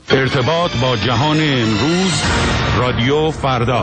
ارتباط با جهان امروز، رادیو فردا.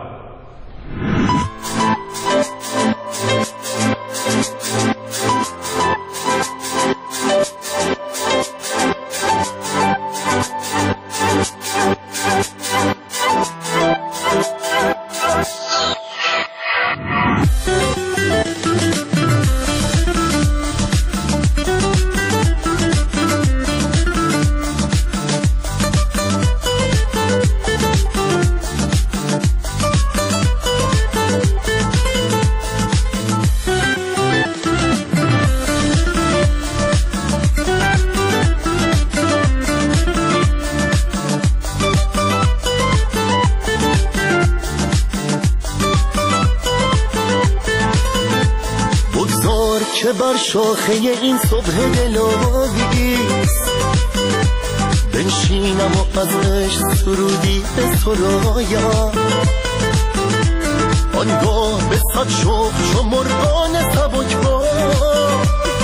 که بر شاخه این صبح دلاویز بنشینم و ازش سرودی به سرایم، آنگاه به صد شوق چو مرغان سبکبار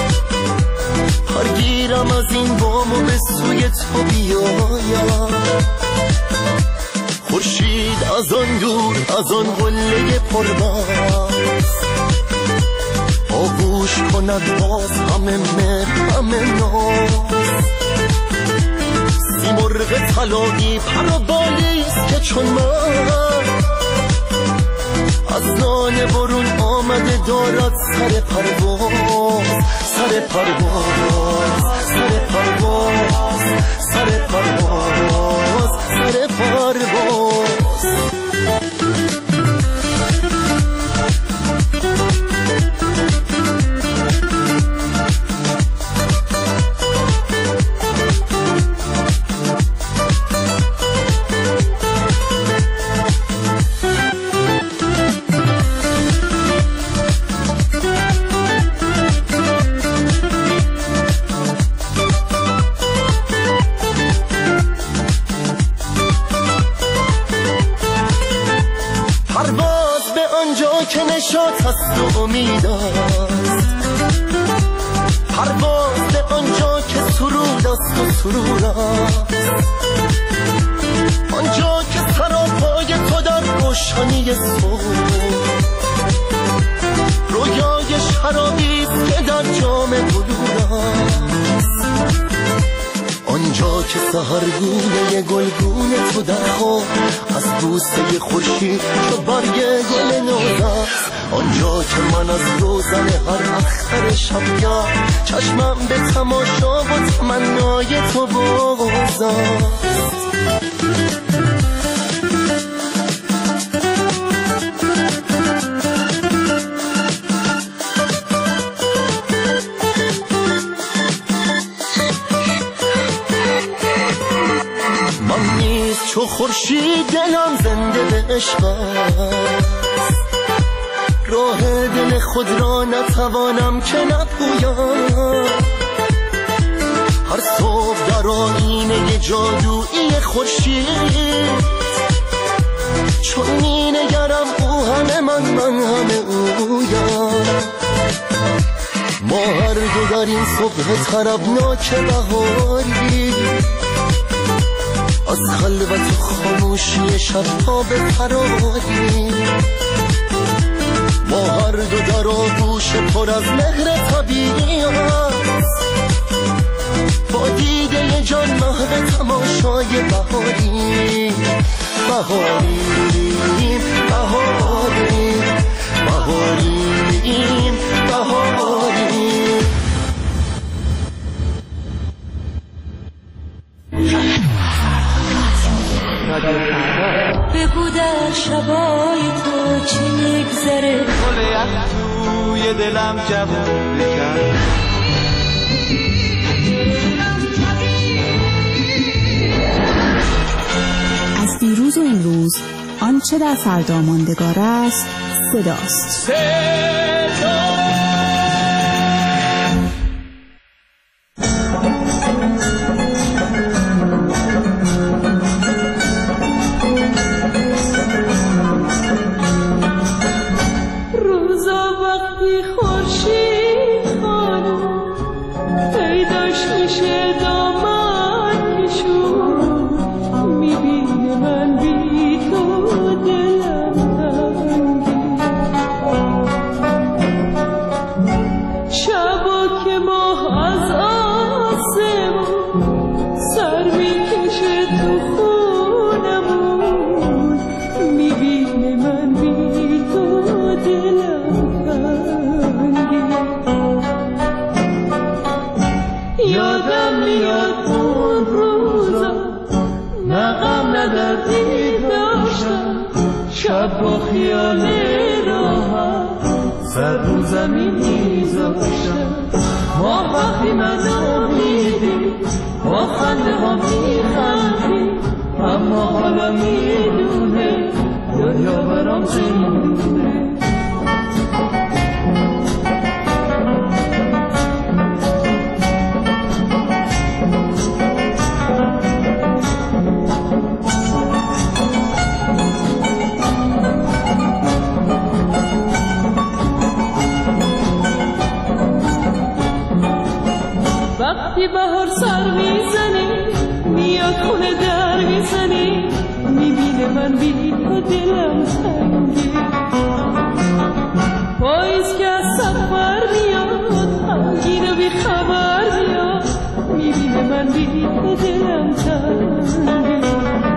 پرگیرم از این بام و به سوی تو بیایم. خورشید از آن دور از آن قله پرباز آغوش کند باز همه مهر همه ناز. سیمرغ طلایی پر و بالیست که چون من از نان برون آمده دارد سر پرواز، سر پرواز، سر پرواز، سر پرواز، سر پرواز. که نشاط هست و امید است، پرواز به آنجا که سرود است و سرور است، آنجا که سراپای تو در روشنی صبح رویای شرابی است که در جام بلور است، آنجا که سحرگونه گلگونه تو در خواب از بوسه خورشید چو برگ گل نوز است، آنجا که من از روزن هر اختر شبگاه چشمم به تماشا و تمنای تو باز است. چو خورشید دلم زنده به عشق است، راه دل خود را نتوانم که نپویم. هر صبح در آیینه جادویی خورشید چون می نگرم او همه من همه اویم. ما هر دو در این صبح طربناک بهاری از خلوت و خاموشی شب‌ها به فراری، ما هر دو در آغوش پر از مهر طبیعی است، با دیده جان محو تماشای بهاری، بهاری، بهاری، بهاری، بهاری. بگو در شبای تو چی میگذره، گل یخ توی دلم جوون بکن. از دیروز و امروز آنچه در فردا ماندگار است صداست. پیداش میشه دامن کشون سر میکشه تو خونمون، میبینه من بی تو دلم تنگه. یادم میاد اون روزا، نه غم نه دردی داشتم، شب با خیال راحت سر رو زمین میذاشتم. ما وقتی منو میدی با خنده ها میخندی، اما حالا میدونه دنیا برام زندونه. وقتی بهار سر میزنی میاد خونه در میزنی، میبینه من بی تو دلم تنگه. پاییز که از سفر میاد غمگین و بی خبر میاد، میبینه من بی تو دلم تنگه.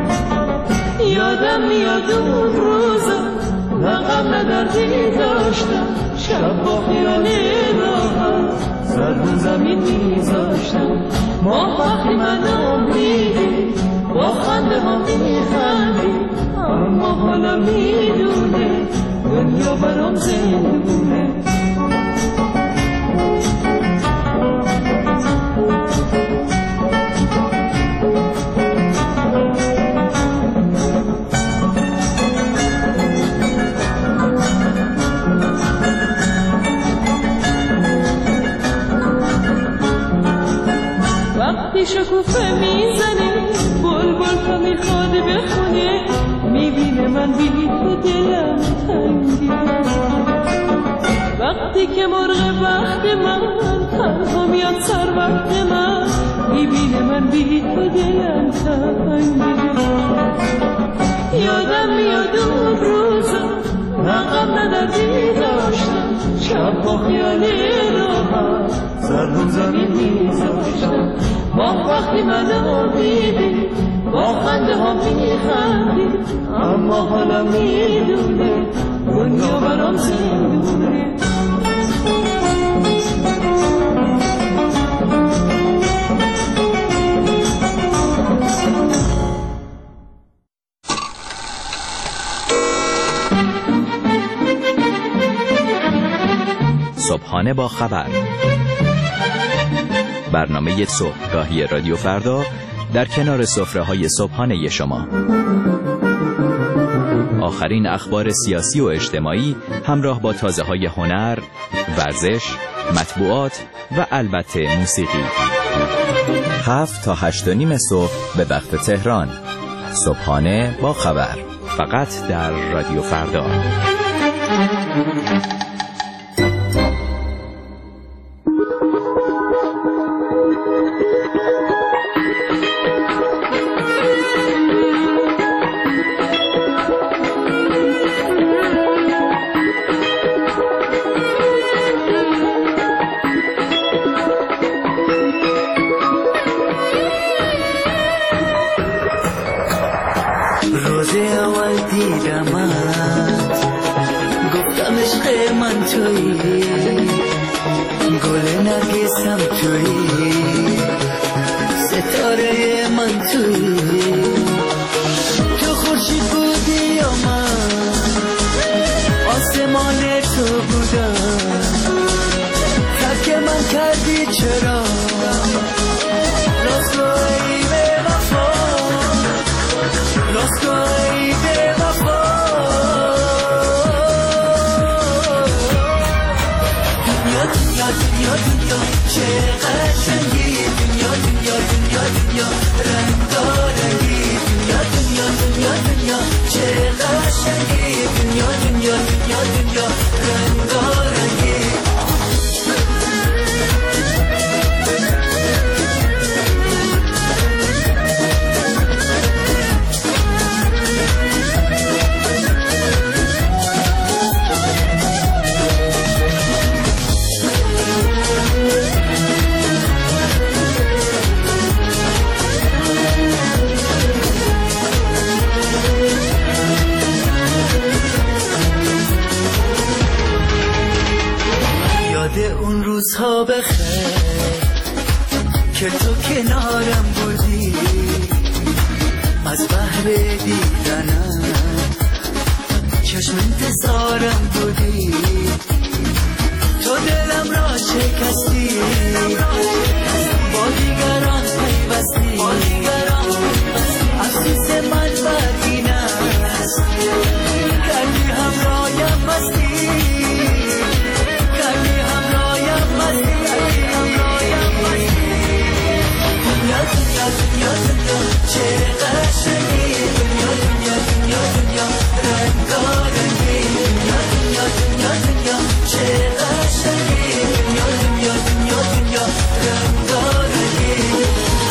یادم میاد اون روزا، نه غم نه دردی داشتم، شب با خیال راحت سر رو زمین میذاشتم. ما وقتی منو میدی با خنده ها میخندی، اما حالا میدونه دنیا برام زندونه. وقتی شکوفه میزنی بلبل تو میخواد بخونه، میبینه من بی تو دلم تنگه. وقتی که مرغ وقت من تنها میاد سر وقت من، میبینه من بی تو دلم تنگه. یادم میاد اون روزا، نه غم نه دردی داشتم، شب با خیال راحت سر رو زمین میذاشتم. ما وقتی منو میدی با خنده ها میخندی، اما حالا میدونه دنیا برام زندونه. صبحانه با خبر، برنامه صبحگاهی رادیو فردا در کنار سفره‌های صبحانه شما. آخرین اخبار سیاسی و اجتماعی همراه با تازه‌های هنر، ورزش، مطبوعات و البته موسیقی. 7 تا 8:30 صبح به وقت تهران. صبحانه با خبر، فقط در رادیو فردا. روز اول دیدمت گفتم عشق من تویی، گل نرگسم تویی، ستاره من تویی. تو خورشید بودی یا من آسمان تو بودم، ترک من کردی چرا راستگویی به وفا، راستگویی به وفا. دنیا دنیا دنیا دنیا چه قشنگی، دنیا دنیا دنیا دنیا رنگارنگی، دنیا دنیا دنیا دنیا چه قشنگی، دنیا دنیا دنیا دنیا رنگارنگی. روزها بخیر که تو کنارم بودی، از بحر دیدنم چشم انتظارم بودی، تو دلم را شکستی، با دیگران پیوستی، افسوس من بدین است، کردی همرایم مستی، کردی همرایم مستی، دنیا دنیا دنیا دنیا چه قشنگی، دنیا دنیا دنیا دنیا رنگارنگی، دنیا دنیا دنیا دنیا چه قشنگی، دنیا دنیا دنیا دنیا رنگارنگی.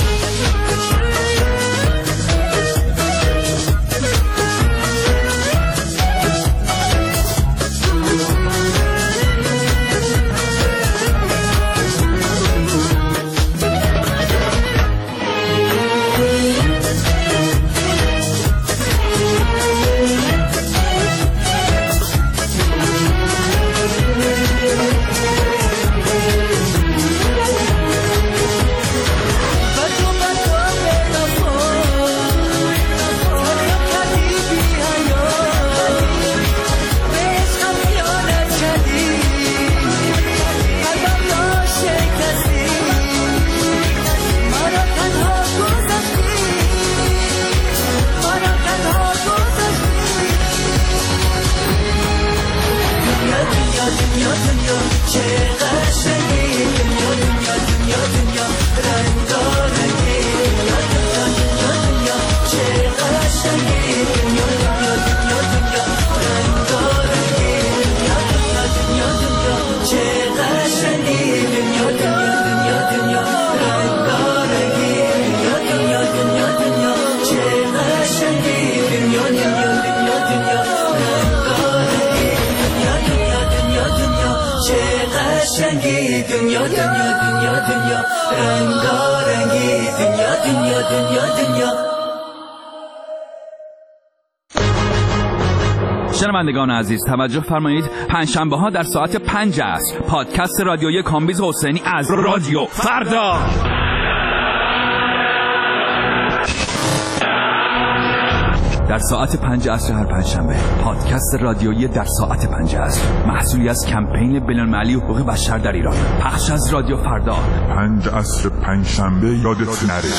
شنوندگان عزیز توجه فرمایید، پنجشنبه ها در ساعت 5 عصر پادکست رادیویی کامبیز حسینی از رادیو فردا در ساعت 5 عصر هر پنجشنبه. پادکست رادیویی در ساعت 5 عصر محصولی از کمپین بین‌المللی حقوق بشر در ایران، پخش از رادیو فردا. 5 عصر پنجشنبه یادت نره.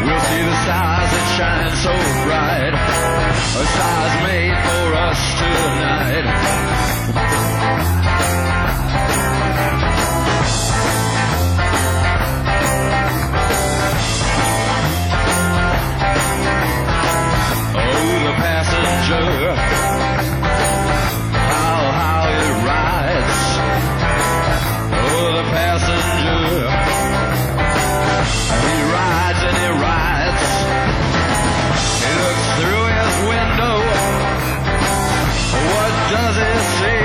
we'll see the stars that shine so bright, the stars made for us tonight. Oh, the passenger, how it rides. Oh, the passenger, he rides and he rides. He looks through his window. What does he see?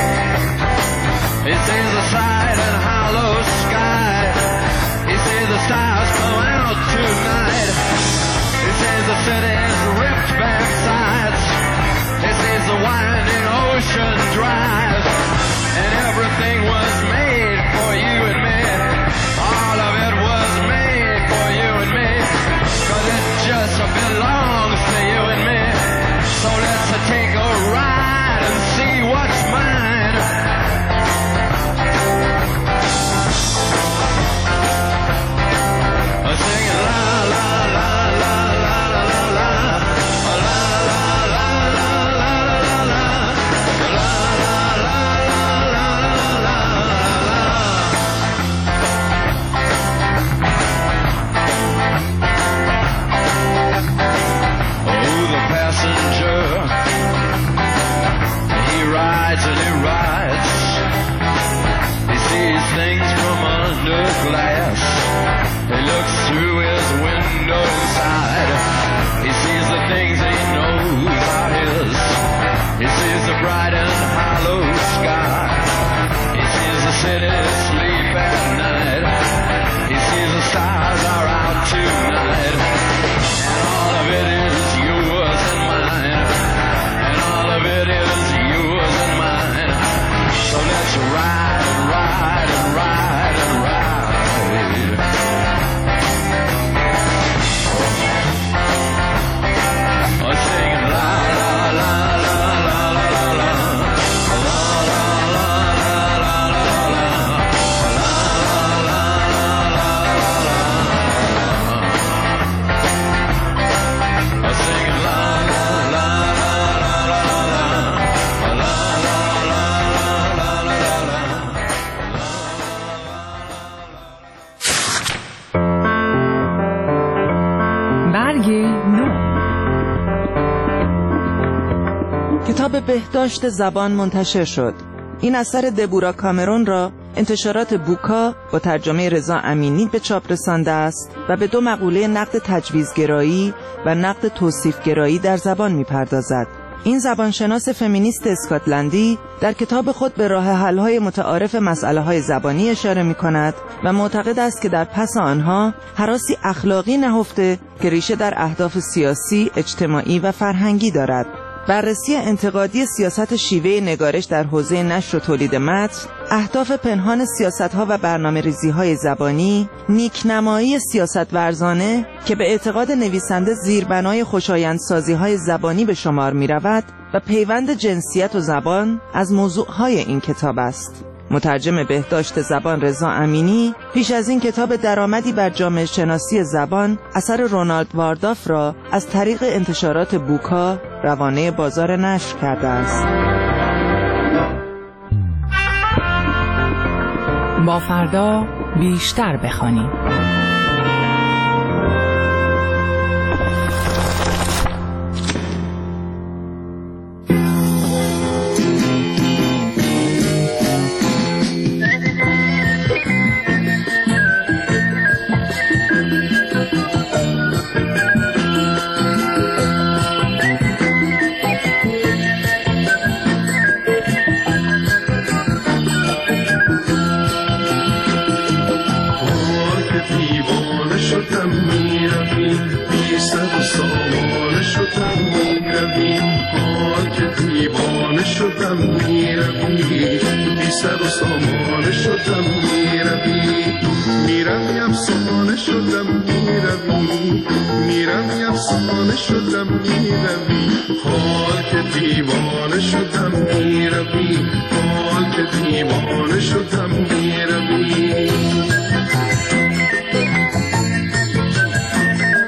He sees the side and hollow sky. He sees the stars come out tonight. He sees the city's ripped back sides. He sees the winding ocean drive. And everything was made for you and me. All of it was made for you and me. 'Cause it just belongs to you and me. So let's take a ride and see what's mine. Singing la la la la la la la la la la Oh, the passenger, he rides and he rides. He sees things from under glass. He looks through his window side. He sees the things he knows are his. He sees the bright and hollow sky. He sees the city sleep at night. He sees the stars are out tonight. And all of it is yours and mine. And all of it is yours and mine. So let's ride and ride and ride and ride. Oh, singing la la la la la la la la la la la la برگ نو. کتاب بهداشت زبان منتشر شد. این اثر دبورا کامرون را انتشارات بوکا با ترجمه رضا امینی به چاپ رسانده است و به 2 مقوله نقد تجویزگرایی و نقد توصیفگرایی در زبان می‌پردازد. این زبانشناس فمینیست اسکاتلندی در کتاب خود به راه حل‌های متعارف مسئله‌های زبانی اشاره می‌کند و معتقد است که در پس آنها هراسی اخلاقی نهفته که ریشه در اهداف سیاسی، اجتماعی و فرهنگی دارد. بررسی انتقادی سیاست شیوه نگارش در حوزه نشر و تولید متن، اهداف پنهان سیاست‌ها و برنامه‌ریزی‌های زبانی، نیکنمایی سیاست ورزانه که به اعتقاد نویسنده زیربنای خوشایندسازی‌های زبانی به شمار می‌رود و پیوند جنسیت و زبان از موضوعهای این کتاب است. مترجم بهداشت زبان رضا امینی پیش از این کتاب درآمدی بر جامعه شناسی زبان اثر رونالد وارداف را از طریق انتشارات بوکا روانه بازار نشر کرده است. با فردا بیشتر بخوانیم. شدم میروی بی سر و سامانه شدم میروی افسانه شدم میروی افسانه شدم میروی حال که دیوانه شدم میروی حال که دیوانه شدم میروی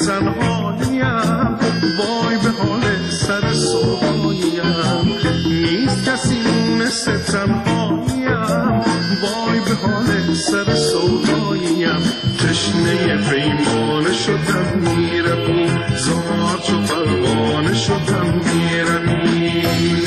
تنهاییم، وای به حال سر سوهاییم. نیست کسی مثل تنهاییم، وای به حال سر سوهاییم. تشنه پیمانه شدم میروی، زار چو پروانه شدم میروی.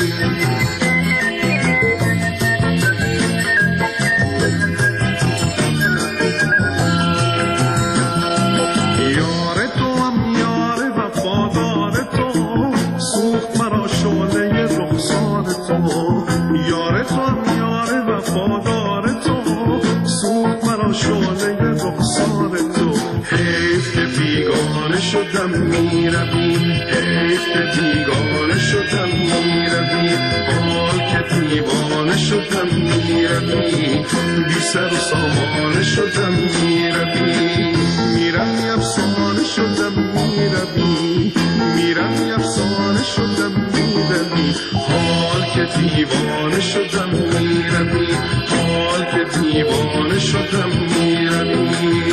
شدم میروی، حیف که بیگانه شدم میروی. حال که دیوانه شدم میروی، بی سر و سامانه شدم میروی. میروی افسانه شدم میروی، میروی افسانه شدم میروی. حال که دیوانه شدم میروی، حال که دیوانه شدم میروی.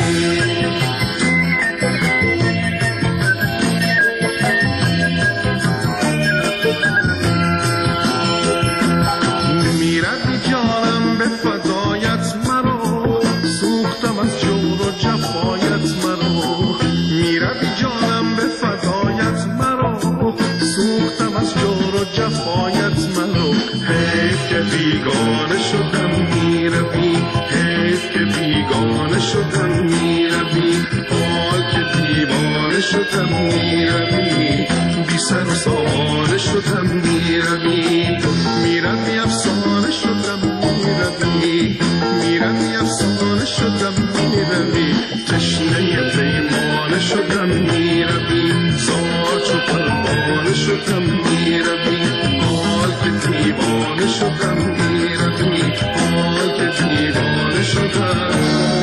بیگانه شدم میروی، حیف که بیگانه شدم میروی. حال که دیوانه شدم میروی، بی سر و سامانه شدم میروی. میروی افسانه شدم میروی، میروی افسانه شدم میروی. تشنه پیمانه شدم میروی، زار چو پروانه شدم میروی. حال که دیوانه شدم میروی، حال که دیوانه شدم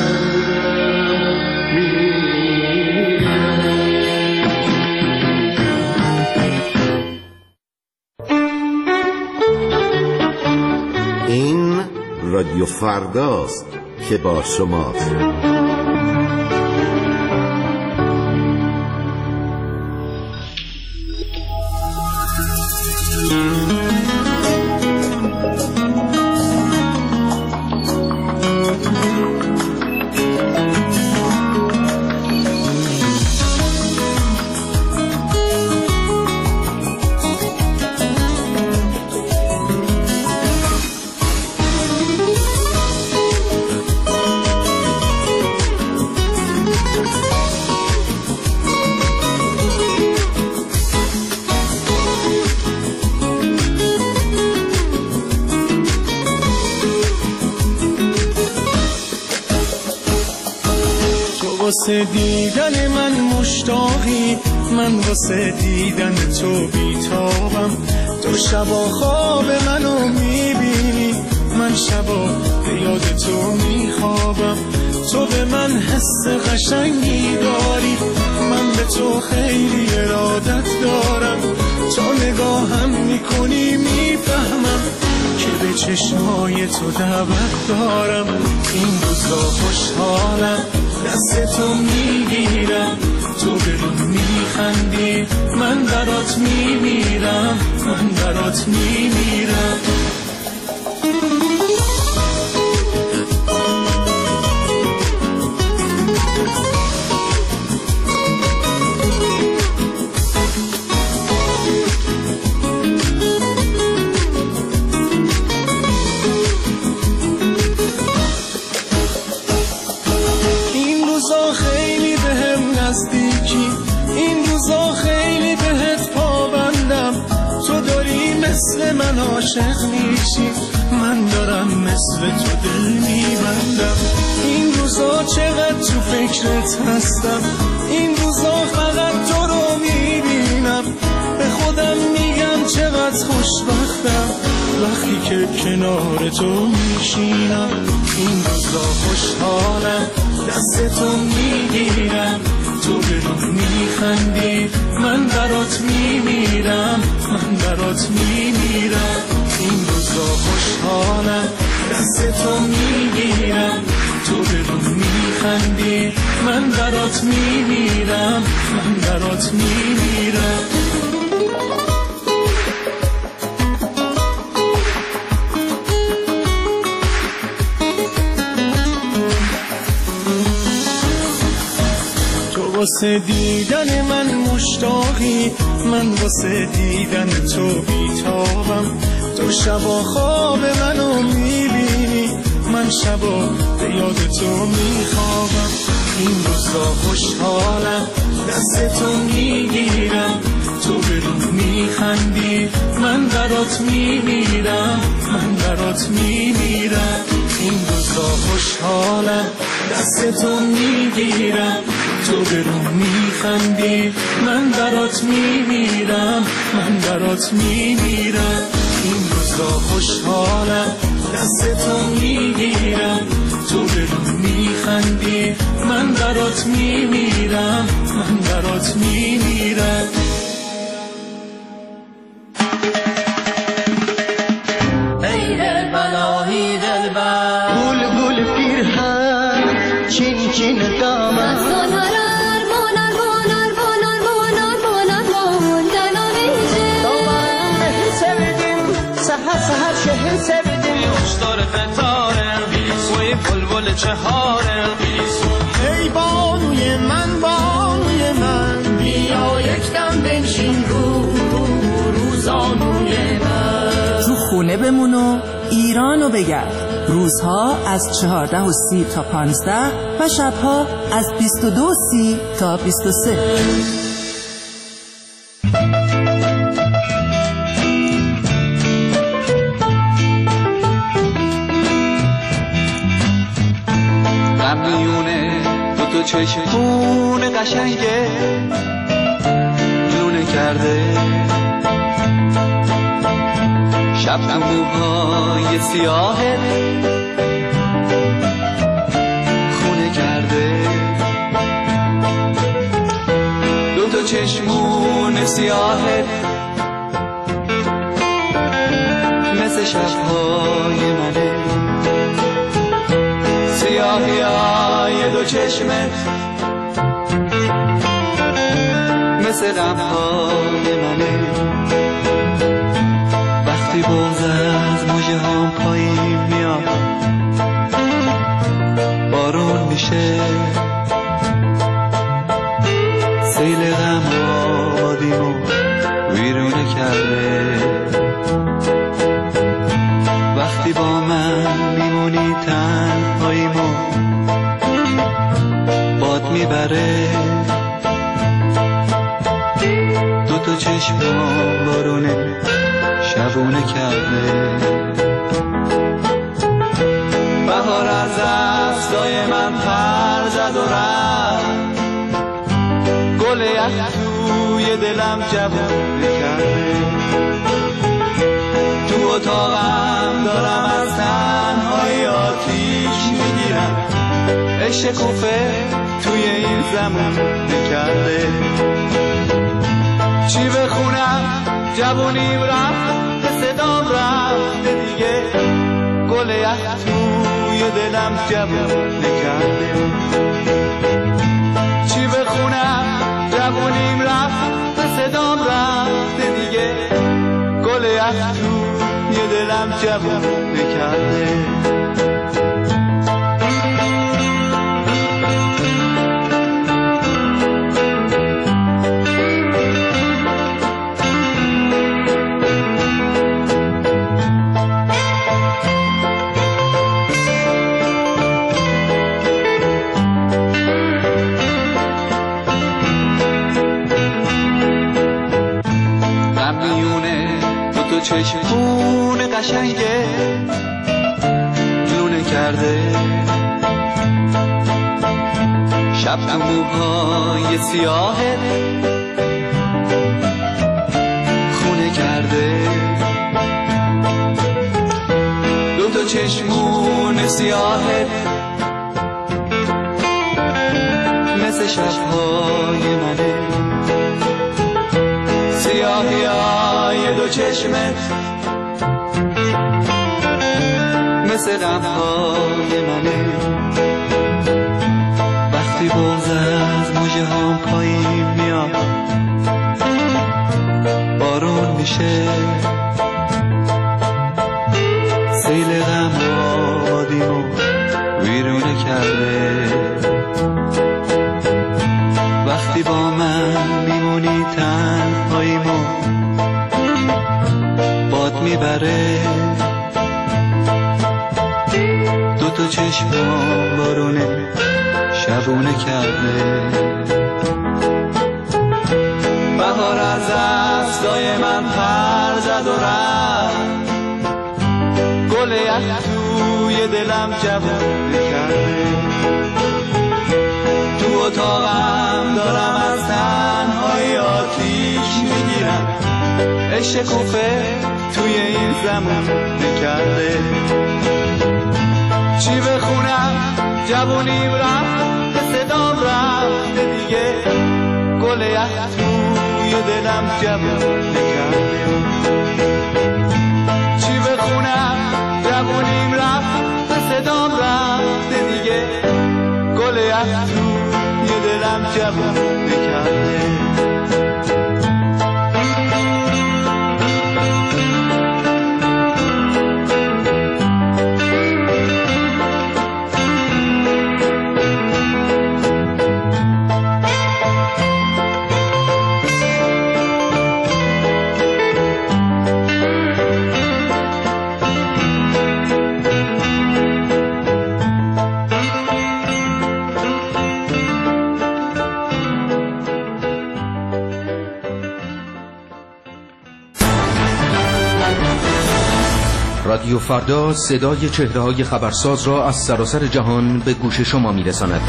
این رادیو فرداست که با شماست. واسه دیدن من مشتاقی، من واسه دیدن تو بیتابم. تو شبا خواب منو میبینی، من شبا به یاد تو میخوابم. تو به من حس قشنگی داری، من به تو خیلی ارادت دارم. تا نگاهم میکنی میفهمم که به چشمای تو دعوت دارم. این روزا خوشحالم، دست تو میگیرم، تو به من میخندی، من برات میمیرم، من برات میمیرم. مثل من عاشق میشی، من دارم مثل تو دل میبندم. این روزا چقدر تو فکرت هستم، این روزا فقط تو رو میبینم. به خودم میگم چقدر خوشبختم وقتی که کنار تو میشینم. این روزا خوشحالم، دست تو میگیرم، تو به من میخندی، من برات میمیرم، من برات میمیرم. این روزا خوشحالم، دست تو میگیرم، تو به رو میخندی، من برات میمیرم، من برات میمیرم. واسه دیدن من مشتاقی، من واسه دیدن تو بیتابم. تو شبا خواب منو میبینی، من شبا به یاد تو میخوابم. این روزا خوشحالم، دست تو میگیرم، تو به رو میخندی، من برات میمیرم، من برات میمیرم. این روزا خوشحالم، دست تو میگیرم، تو به رو میخندی، من برات میمیرم، من برات میمیرم. این روزا خوشحالم، دست تو میگیرم، تو به رو میخندی، من برات میمیرم، من برات میمیرم. ای دلبر آهی دلبر، گل گل پیرهن، چین چین دامن، سهر شهر سبدیم اشتار فتارم سوی بلبل چهارم. ای بانوی من، بانوی من، بیا یکدم بنشین روزانوی من. تو خونه بمون و ایرانو بگرد. روزها از 14:30 تا 15 و شبها از 22:30 تا 23. میونه تو چشمون قشنگه لونه کرده، شب تو موهای سیاهه خونه کرده. دو چشمون سیاهه مثل شبهای منه، سیاهی های دو چشمت مثل غمهای منه. وقتی بغض از موجه هم پایین میاد، بارون میشه، سیل غم آبادیمو ویرونه کرده. وقتی با من میمونی تنهاییمو باد میبره، دو چشمم بارونه شبونه کرده. بهار از دستای من پر زد و رفت، گل یخ توی دلم جوونه کرده. تو اتاقم دارم از تنهایی آتیش میگیرم، عشق کوفه توی این زمان نکرده. چی بخونم جوونیم رفت، به صدام رفته دیگه، گل یخ توی دلم جوون نکرده. چی بخونم جوونیم رفت، به صدام رفته دیگه، گل یخ توی دلم جوون نکرده. چشمون قشنگه لونه کرده، شب تو موهای سیاهه خونه کرده. دو چشمون سیاهه مثل شبهای منه، سیاهی های دو چشمت مثل غمهای منه. رنگ هم پایین میاد، بارون میشه، سیل غم آدیمو ویرونه کرده. وقتی با من میمونی تنهاییمو باد میبره، دوتا چشمم بارونه شبونه کرده. بهار از دستای من پر زد و رفت، گل یخ توی دلم جوونه کرده. تو اتاقم دارم از تنهایی آتیش میگیرم، عشق کوفه توی این زمان نکرده. چی بخونم جوونیم رفت، به صدام رفته دیگه، گل یخ توی دلم جوون نکرده. چی بخونم جوونیم رفت، به صدام رفته دیگه، گل یخ توی دلم جوون نکرده. رادیو فردا صدای چهره‌های خبرساز را از سراسر جهان به گوش شما می‌رساند.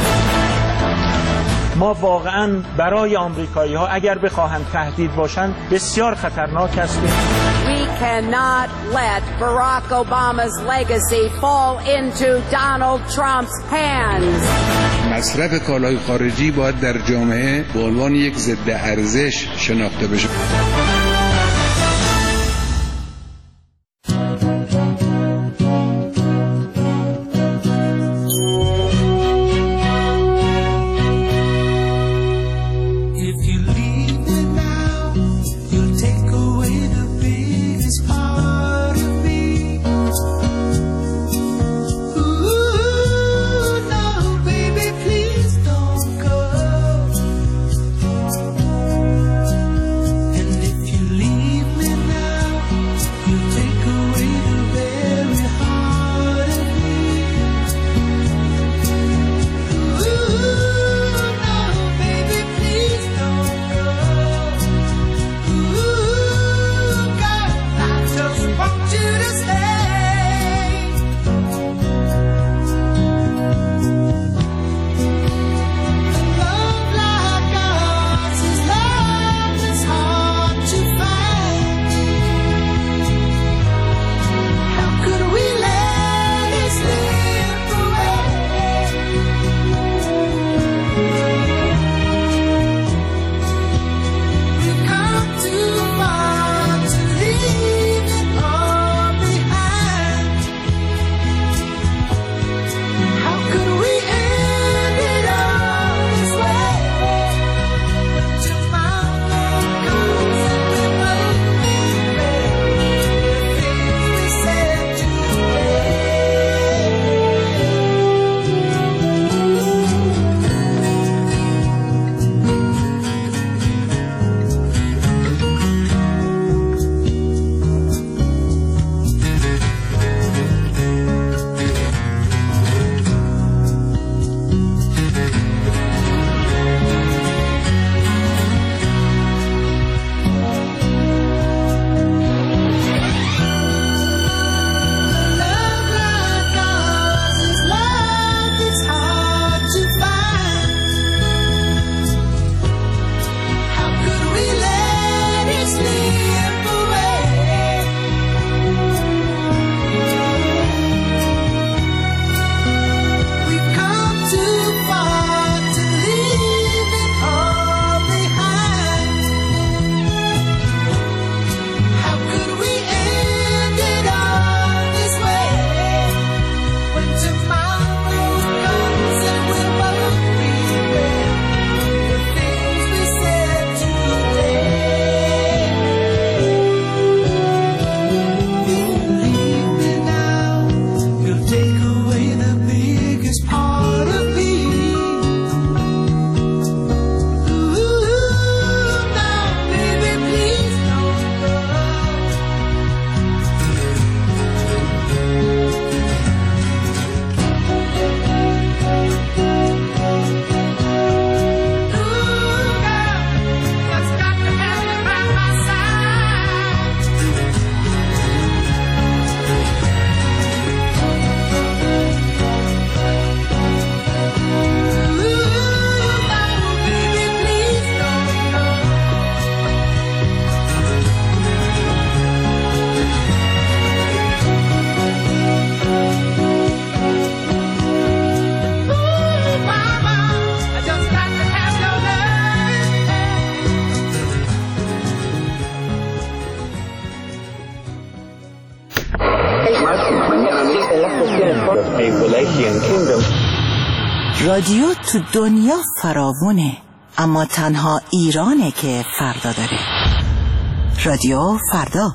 ما واقعاً برای آمریکایی‌ها اگر بخواهند تهدید باشند بسیار خطرناک هستیم. We cannot let Barack Obama's legacy fall into Donald Trump's hands. مصرف کالای خارجی باید در جامعه به عنوان یک ضد ارزش شناخته بشه. رادیو تو دنیا فراوونه، اما تنها ایرانه که فردا داره. رادیو فردا.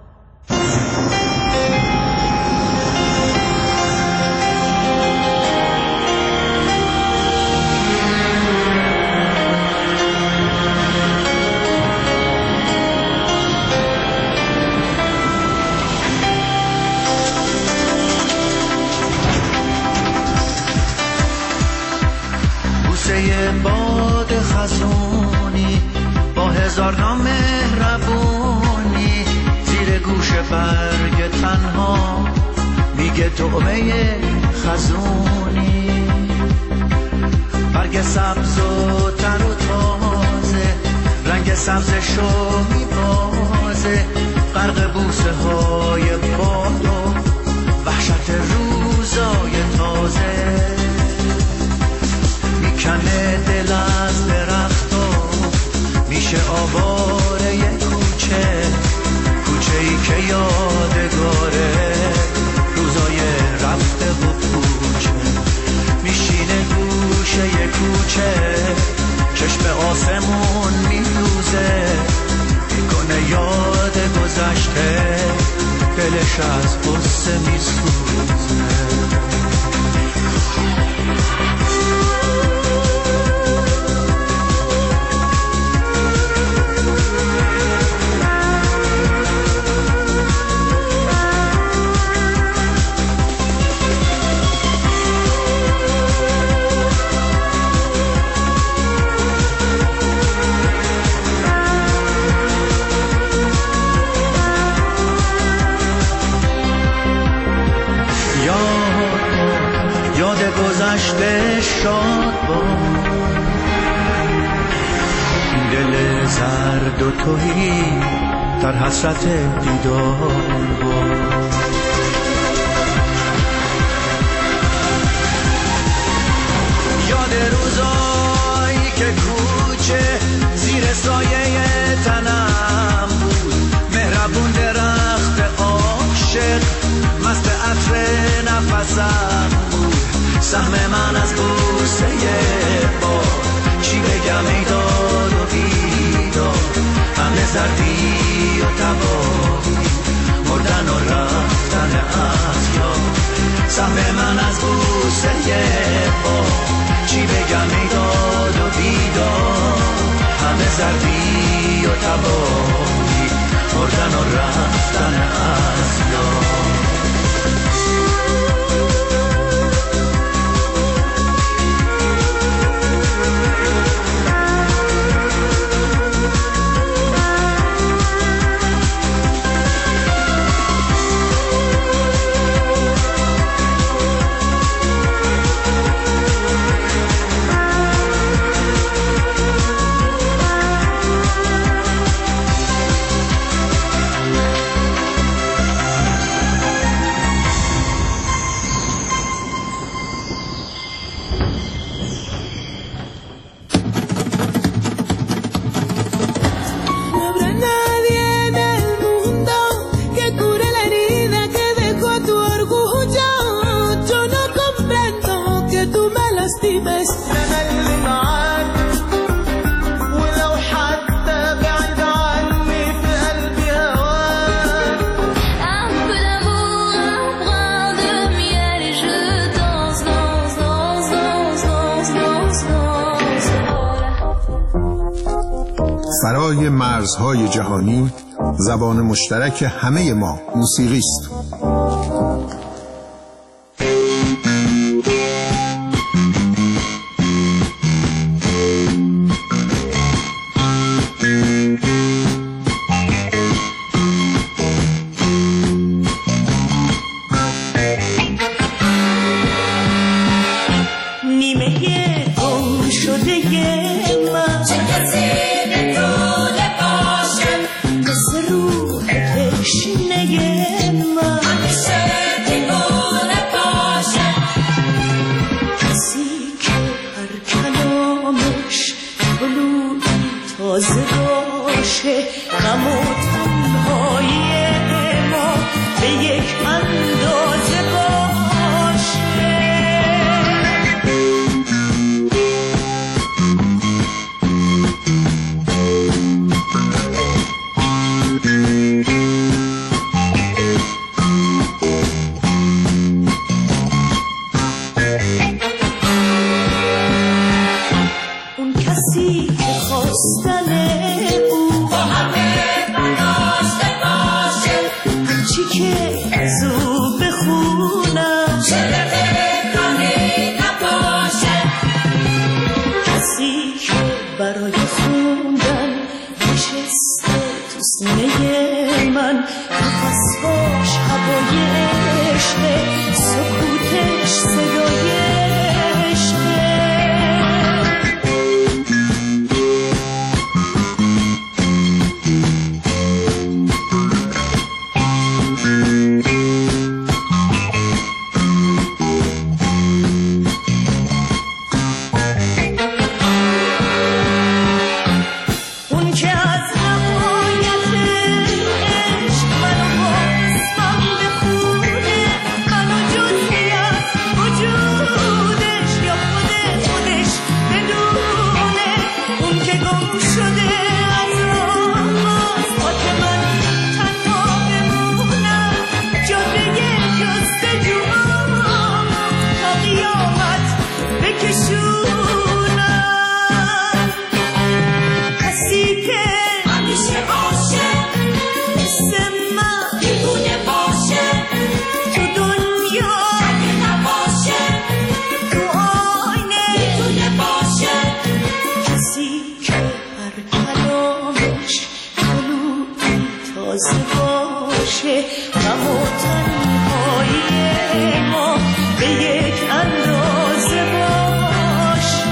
باد خزونی با هزار نام مهربونی زیر گوش برگ تنها میگه طعمه خزونی. برگ سبز و تر و تازه رنگ سبزشو میبازه، غرق بوسه های باد و وحشت روزای تازه. کنه دل از درخت و میشه آواره یه کوچه، کوچه ای که یادگاره روزای رفته و کوچه. میشینه گوشه یه کوچه، چشم آسمون میدوزه، میکنه یاد گذشته، دلش از غصه میسوزه. گذشته شاد با دل زرد و توهی در حسرت دیدار با. یاد روزایی که کوچه زیر سایه تنم بود، مهربون درخت عاشق مست عطر نفسم بود. سهم من از بوسه با چی بگم ای داد و بیداد، همه زردی و تباهی مردن و رفتن از یاد. سهم من از بوسه با چی بگم ای داد و بیداد، همه زردی و تباهی مردن و رفتن از یاد. فرای مرزهای جهانی زبان مشترک همه ما موسیقی است. خواستن او با همه برداشته باشه، هرچی که زو بخونم چرقانی نباشه. کسی که برای خوندن نشسته تو سینه من، نفسهاش هوای عشقه، سکوتش صدای عشقه. اون که از نهایت عشق منو با اسمم بخونه، منو جزئی از وجودش یا خودش بدونه. اون که گم شده از راه تا که من تنها بمونم، جاده جستجوام تا قیامت بکشونم. کسی که همیشه باشه مثل من دیوونه باشه، تو دنیا اگه نباشه تو آینه میتونه باشه. کسی که هر کلامش کلوی تازه باشه، غم و تنهایی ما به یک اندازه باشه.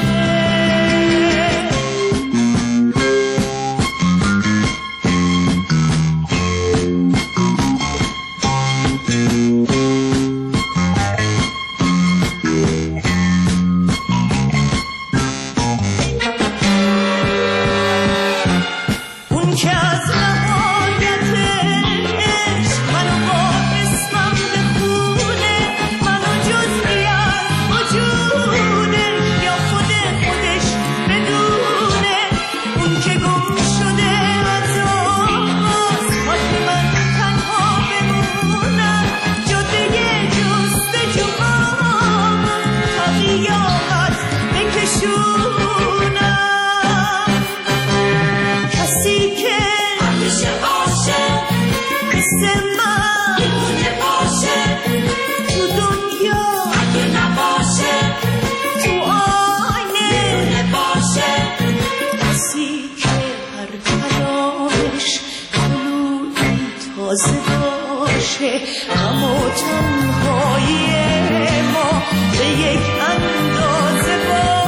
اون که از نهایت عشق منو با اسمم بخونه، منو جزئی از وجودش یا خودش بدونه. اون که گم شده از آغاز تا که من تنها بمونم، جاده جستجوام تا قیامت بکشونم. کسی که همیشه باشه مثل من دیوونه باشه، تو دنیا اگه نباشه تو آینه میتونه باشه. کسی که هر کلامش کلوی تازه باشه، غم و تنهایی ما به یک اندازه باشه.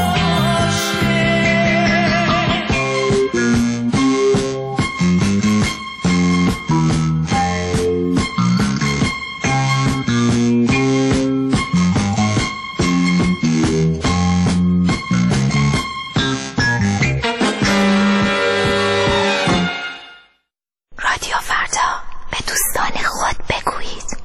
رادیو فردا، به دوستان خود بگویید.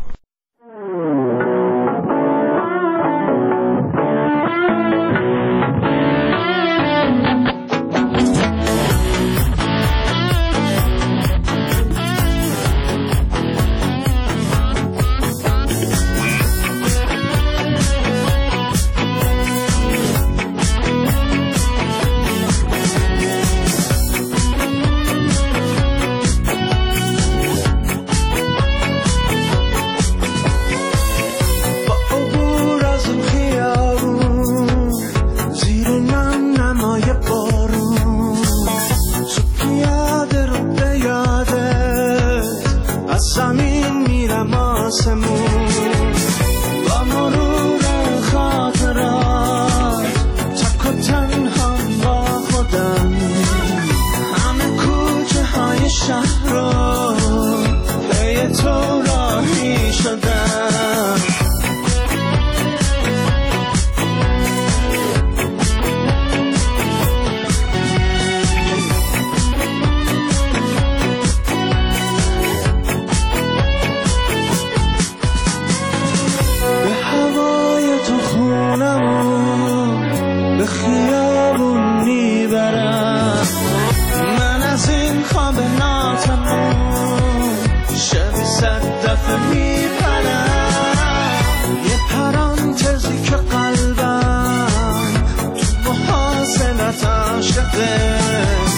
عاشقه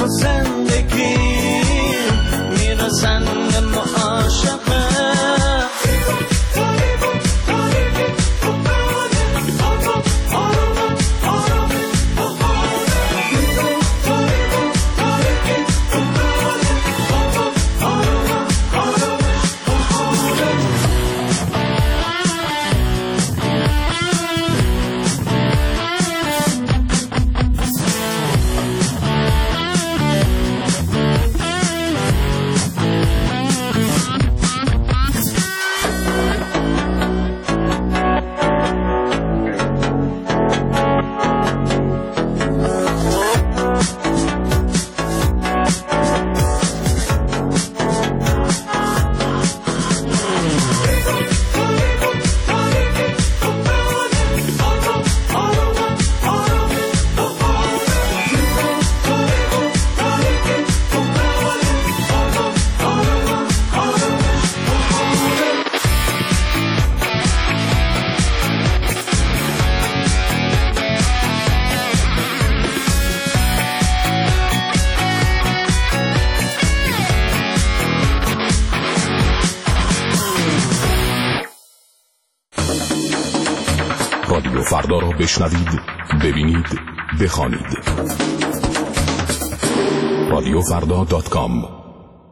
زندگی میرسن به معاشقه رادیو فردا را بشنوید، ببینید، بخوانید. radiofrda.com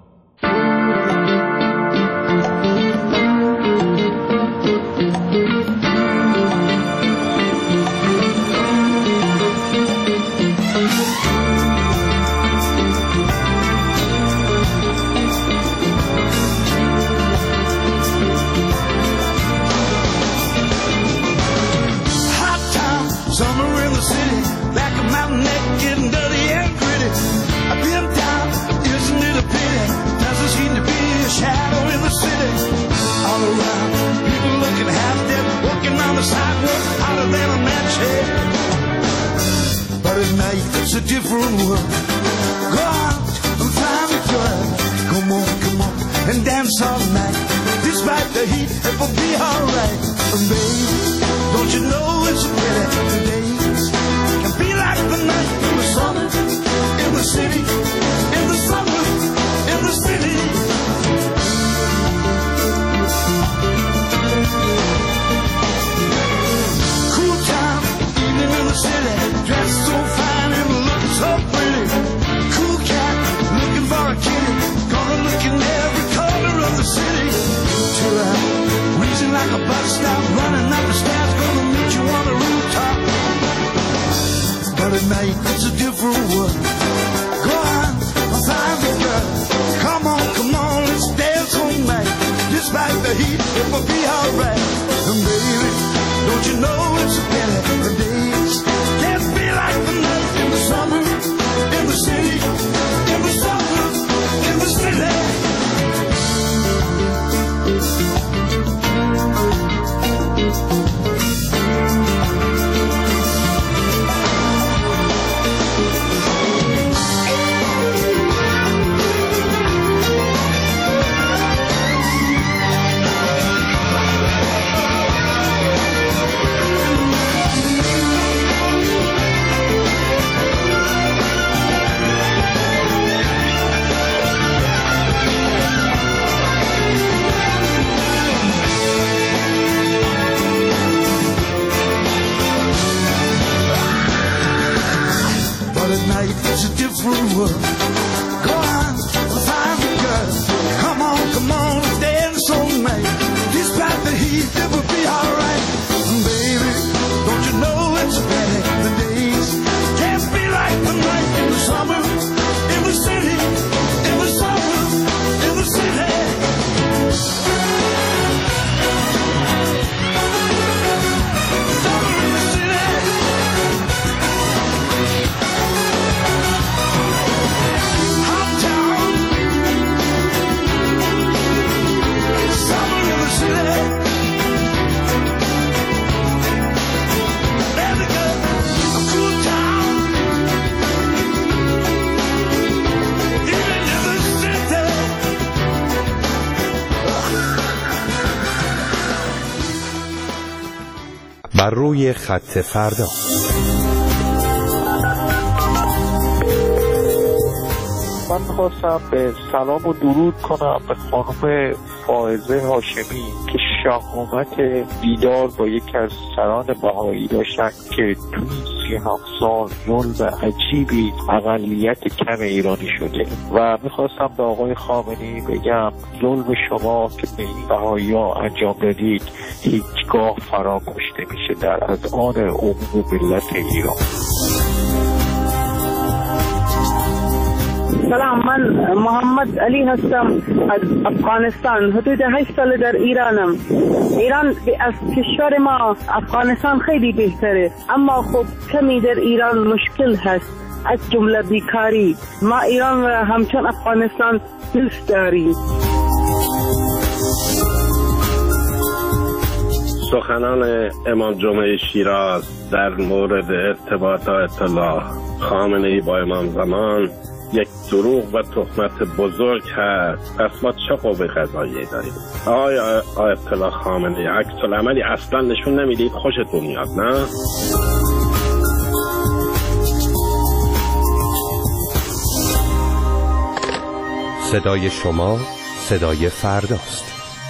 It's a different world. Go out and find a girl. Come on, come on, and dance all night. Despite the heat, it will be alright. And baby, don't you know it's a pity the days can be like the night in the summer, in the city, in the summer, in the city. Cool time, evening in the city, dressed so fine and looking so pretty. Cool cat, looking for a kitty, gonna look in every corner of the city. Till I'm wheezing like a bus stop, running up the stairs, gonna meet you on the rooftop. But at night it's a different world. Go on, find the girl. Come on, let's dance all night. Despite the heat, it will be alright. And baby, don't you know it's a pity the days can't be like the night in the summer, in the city, in the summer, in the city. It's a different world. Go on, find a girl. Come on, let's dance all night. Despite the heat, it will be alright. Baby, don't you know it's a pity the days can't be like the night in the summer, in the city, in the summer, in the city. بر روی خط فردا. خواستم به سلام و درود کنم به خانم فائزه هاشمی که شهامت دیدار با یکی از سران بهایی داشتن که توی 37 سال ظلم عجیبی اقلیت کم ایرانی شده و میخواستم به آقای خامنه‌ای بگم ظلم شما که به این بهایی ها انجام دادید هیچگاه فراموش نمیشه در اذهان عموم ملت ایران. سلام، من محمد علی هستم از افغانستان. حدود 8 سال در ایرانم. ایران از کشور ما افغانستان خیلی بهتره، اما خب کمی در ایران مشکل هست، از جمله بیکاری. ما ایران و همچون افغانستان دوست داریم. سخنان امام جمعه شیراز در مورد ارتباط آیت الله خامنه‌ای با امام زمان یک دروغ و تهمت بزرگ هست. پس ما چه قوه قضاییه داریم؟ آقای آیت الله خامنه‌ای عکس العملی اصلا نشون نمیدید، خوشتون میاد نه؟ صدای شما صدای فرداست.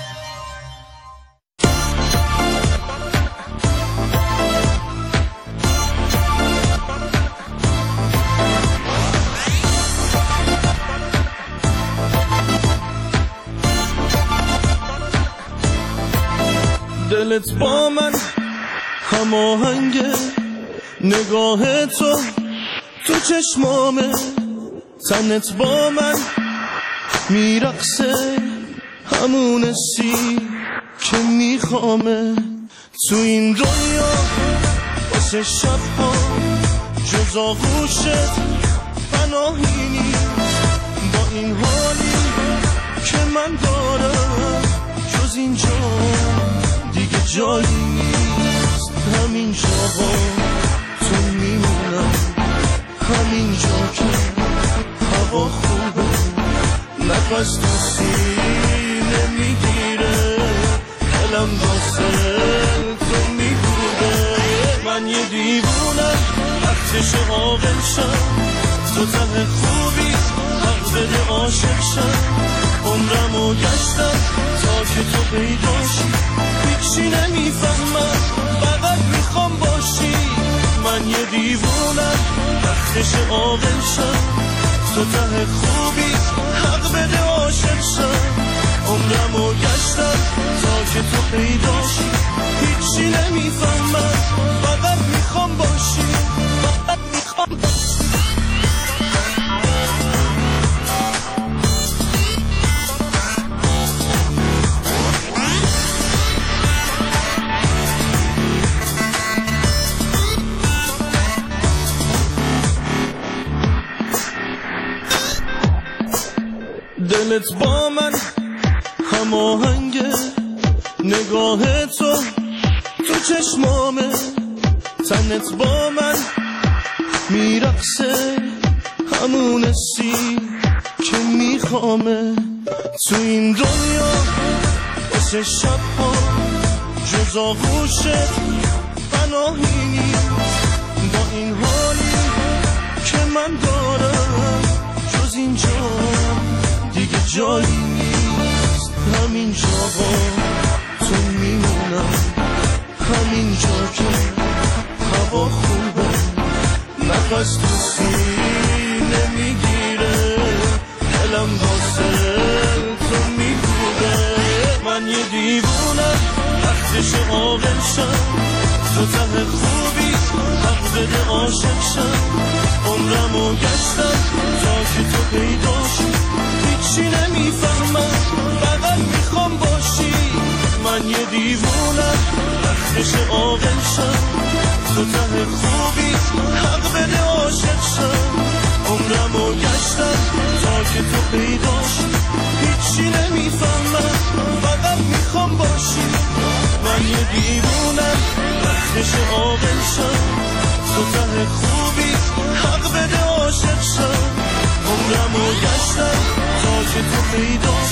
دلت با من هماهنگه، نگاه تو چشمامه، تنت با من میرقصه، همون سی که میخوامه. تو این دنیا واسه شبها جز آغوشت پناهی نیست، با این حالی که من دارم جز اینجا دیگه جایی نیست. همین جاها تو میمونم، همین جا که هوا خوبه، نفس تو سینه میگیره، دلم واسه تو میگوده. من یه دیوونم وقتش عاقل شم، تو ته خوبی حق بده عاشق شم. عمرمو گشتم تا که تو پیداشی، هیچی نمیفهمم فقط میخوام باشی. من یه دیوونم وقتش عاقل شم، تو ته خوبی حق بده عاشق شم. عمرمو گشتم تا که تو پیداشی، هیچی نمیفهمم فقط میخوام باشی، فقط میخوام باشی. دلت با من هماهنگه، نگاه تو چشمامه، تنت با من میرقصه، همون سی که میخوامه. تو این دنیا واسه شبها جز آغوشت پناهی نیست، با این حالی که من دارم جز اینجا دیگه جایی نیست. همین جاها تو میمونم، همین جا که هوا خوبه، نفس تو سینه میگیره، دلم واسه تو میگوده. من یه دیوونم وقتش عاقل شم، تو ته خوبی حق بده عاشق شم. عمرمو گشتم تا که تو پیداشی، هیچی نمیفهمم فقط میخوام باشی. من یه دیوونم وقتش عاقل شم، تو ته خوبی حق بده عاشق شم. عمرمو گشتم تا که تو پیداشی، هیچی نمیفهمم فقط میخوام باشی. من یه دیوونم وقتش عاقل شم، تو ته خوبی حق بده عاشق شم. عمرمو گشتم تا که تو پیدا